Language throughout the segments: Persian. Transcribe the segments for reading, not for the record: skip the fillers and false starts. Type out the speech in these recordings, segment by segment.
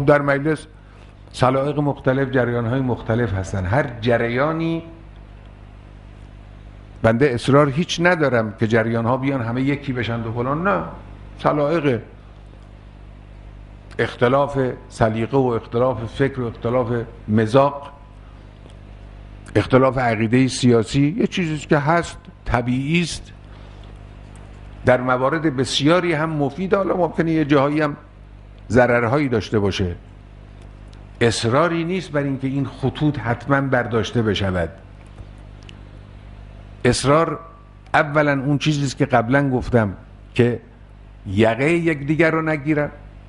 خب در مجلس سلایق مختلف، جریان‌های مختلف هستن. هر جریانی، بنده اصرار هیچ ندارم که جریان‌ها بیان همه یکی بشن و فلان، نه. سلایق، اختلاف سلیقه و اختلاف فکر و اختلاف مذاق، اختلاف عقیده سیاسی یه چیزی که هست، طبیعی است، در موارد بسیاری هم مفید، حالا ممکنه یه جاهایی هم ضررهایی داشته باشه. اصراری نیست بر اینکه این خطوط حتما برداشته بشود. اصرار اولا اون چیزی است که قبلا گفتم که یقه یکدیگر رو نگیرن،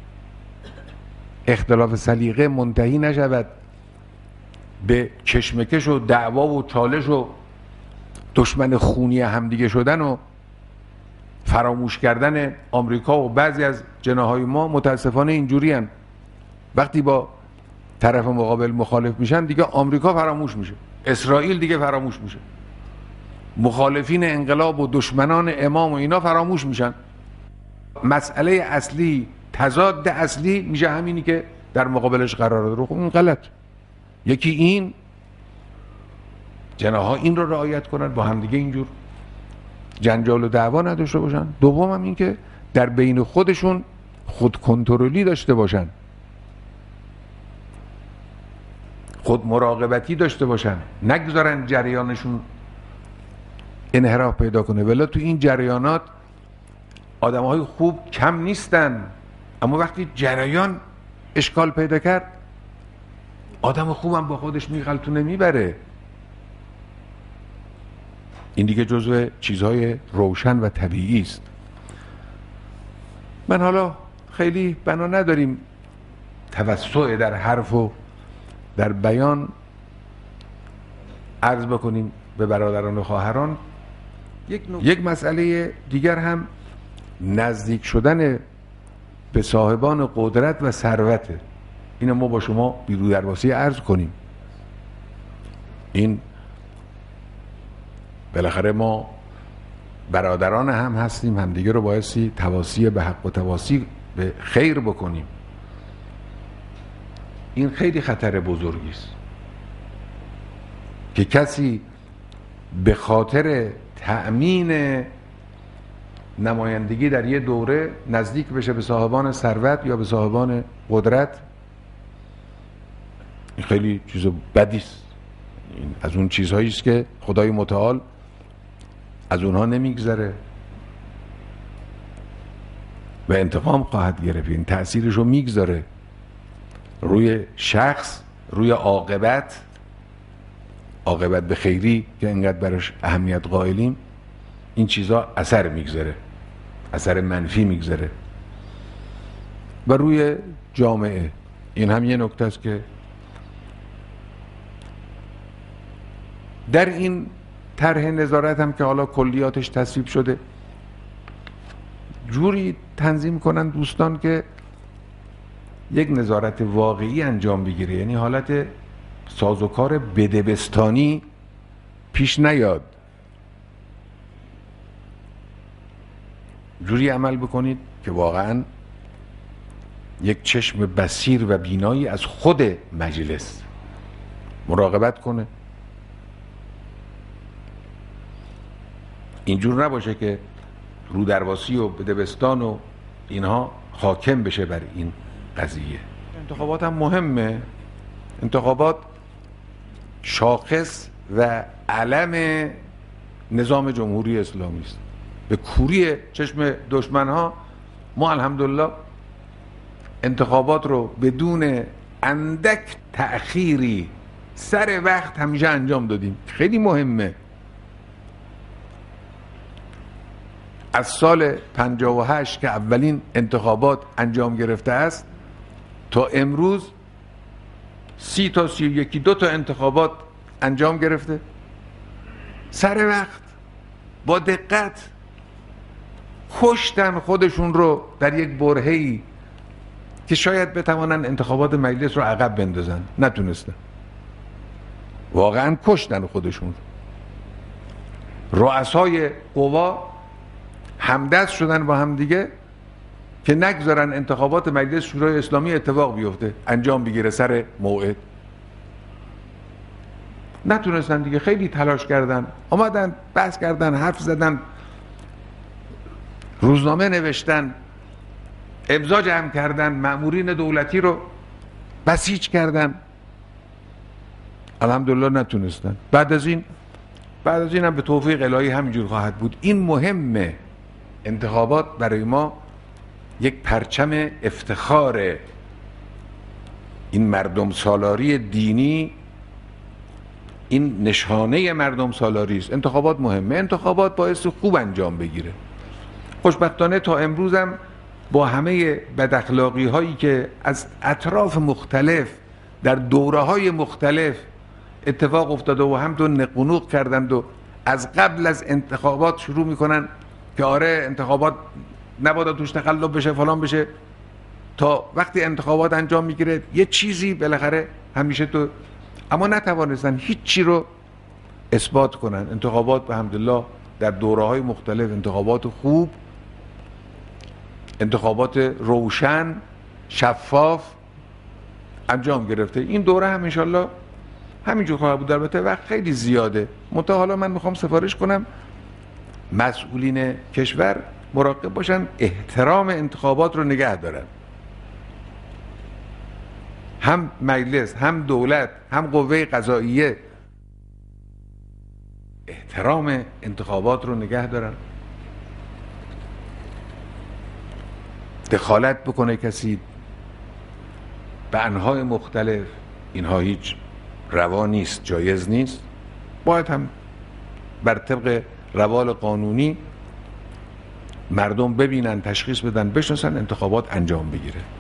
اختلاف سلیقه منتهی نشود به کشمکش و دعوا و چالش و دشمن خونی همدیگه شدن و فراموش کردن آمریکا و بعضی از جناحهای ما متاسفانه اینجوری هن. وقتی با طرف مقابل مخالف میشن دیگه آمریکا فراموش میشه، اسرائیل دیگه فراموش میشه، مخالفین انقلاب و دشمنان امام و اینا فراموش میشن. مسئله اصلی، تضاد اصلی میشه همینی که در مقابلش قرار داره. خب این غلط. یکی این جناحها این رو رعایت کنن، با همدیگه اینجور جنجال و دعوا نداشته باشن. دوم هم این که در بین خودشون خود کنترلی داشته باشن، خود مراقبتی داشته باشن، نگذارن جریانشون انحراف پیدا کنه. ولی تو این جریانات آدم‌های خوب کم نیستن، اما وقتی جریان اشکال پیدا کرد آدم خوبم با خودش میغلطونه، میبره. این دیگه جزو چیزهای روشن و طبیعی است. من حالا خیلی بنا نداریم توسع در حرف و در بیان عرض بکنیم به برادران و خواهران. یک مسئله دیگر هم نزدیک شدن به صاحبان قدرت و ثروته. اینو ما با شما بیرودرواسی عرض کنیم. این بالاخره ما برادران هم هستیم، همدیگه رو بایستی تواصی به حق و تواصی به خیر بکنیم. این خیلی خطر بزرگی است که کسی به خاطر تأمین نمایندگی در یه دوره نزدیک بشه به صاحبان ثروت یا به صاحبان قدرت. این خیلی چیز بدی است. این از اون چیزهایی است که خدای متعال از اونها نمیگذره و انتقام خواهد گرفت. این تأثیرش رو میگذاره روی شخص، روی عاقبت به خیری که اینقدر براش اهمیت قائلیم. این چیزها اثر میگذاره، اثر منفی میگذاره و روی جامعه. این هم یه نکته است که در این طرح نظارت هم که حالا کلیاتش تصویب شده جوری تنظیم کنن دوستان که یک نظارت واقعی انجام بگیره، یعنی حالت سازوکار بدبستانی پیش نیاد. جوری عمل بکنید که واقعا یک چشم بصیر و بینایی از خود مجلس مراقبت کنه. اینجور نباشه که رودرواسی و بدبستان و اینها حاکم بشه بر این قضیه. انتخابات هم مهمه. انتخابات شاخص و علم نظام جمهوری اسلامی است. به کوری چشم دشمنها ما الحمدلله انتخابات رو بدون اندک تأخیری سر وقت همیشه انجام دادیم. خیلی مهمه. از سال 58 که اولین انتخابات انجام گرفته است تا امروز 30 تا 31 2 تا انتخابات انجام گرفته، سر وقت، با دقت. کشتن خودشون رو در یک برهه‌ای که شاید بتوانن انتخابات مجلس رو عقب بندازن، نتونستن. واقعا کشتن خودشون. رؤسای قوا همدست شدن با هم دیگه که نگذارن انتخابات مجلس شورای اسلامی اتفاق بیفته، انجام بگیره سر موعد. نتونستن دیگه، خیلی تلاش کردن، آمدن بحث کردن، حرف زدن، روزنامه نوشتن، امضا جمع کردن، مأمورین دولتی رو بسیج کردن، الحمدلله نتونستن. بعد از این هم به توفیق الهی همینجور خواهد بود. این مهمه، انتخابات برای ما یک پرچم افتخاره. این مردم سالاری دینی، این نشانه مردم سالاری است. انتخابات مهمه، انتخابات باعث خوب انجام بگیره. خوشبختانه تا امروزم با همه بداخلاقی هایی که از اطراف مختلف در دوره های مختلف اتفاق افتاده و همتون نقنوق کردند و از قبل از انتخابات شروع میکنن که آره انتخابات نباید توش تقلب بشه، فلان بشه، تا وقتی انتخابات انجام میگیره یه چیزی بالاخره همیشه تو، اما نتوانستن هیچ چی رو اثبات کنن. انتخابات به حمدالله در دوره‌های مختلف انتخابات خوب، انتخابات روشن، شفاف انجام گرفته. این دوره هم انشالله همینجور خواهد بود. البته وقت خیلی زیاده، منتها حالا من میخوام سفارش کنم مسئولین کشور مراقب باشن احترام انتخابات رو نگه دارن. هم مجلس، هم دولت، هم قوه قضاییه احترام انتخابات رو نگه دارن. دخالت بکنه کسی به انواع مختلف، اینها هیچ روا نیست، جایز نیست. باید هم بر طبق روال قانونی مردم ببینن، تشخیص بدن، بشناسن، انتخابات انجام بگیره.